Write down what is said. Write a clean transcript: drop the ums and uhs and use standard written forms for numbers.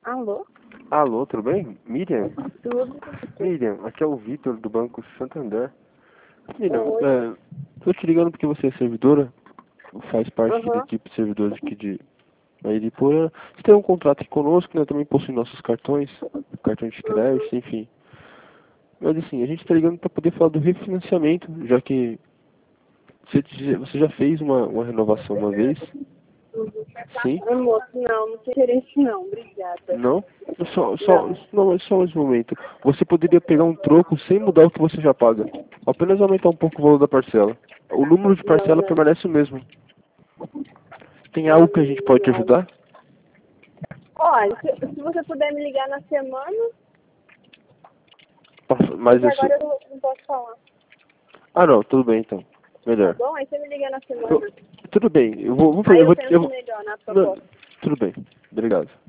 Alô? Alô, tudo bem? Miriam? Tudo? Miriam, aqui é o Vitor do Banco Santander. Miriam, Oi? tô te ligando porque você é servidora, faz parte da Aham. equipe de servidores aqui de Mairipora. Você tem um contrato aqui conosco, né? Também possui nossos cartões, cartão de Uhum. crédito, enfim. Mas assim, a gente tá ligando para poder falar do refinanciamento, já que você já fez uma renovação uma vez, sim? Ai, moço, não tem interesse não, obrigada. Não? Não. Não, mas só mais um momento. Você poderia pegar um troco sem mudar o que você já paga. Apenas aumentar um pouco o valor da parcela. O número de Não, parcela não. permanece o mesmo. Tem algo Não, que a gente pode te não. ajudar? Olha, se você puder me ligar na semana, é Mas que esse... agora eu não posso falar. Ah, não, tudo bem então. Tá Melhor. bom? Aí você me liga na Eu- semana. Tudo bem, eu vou fazer... Aí eu penso melhor na Não, proposta. tudo bem. Obrigado.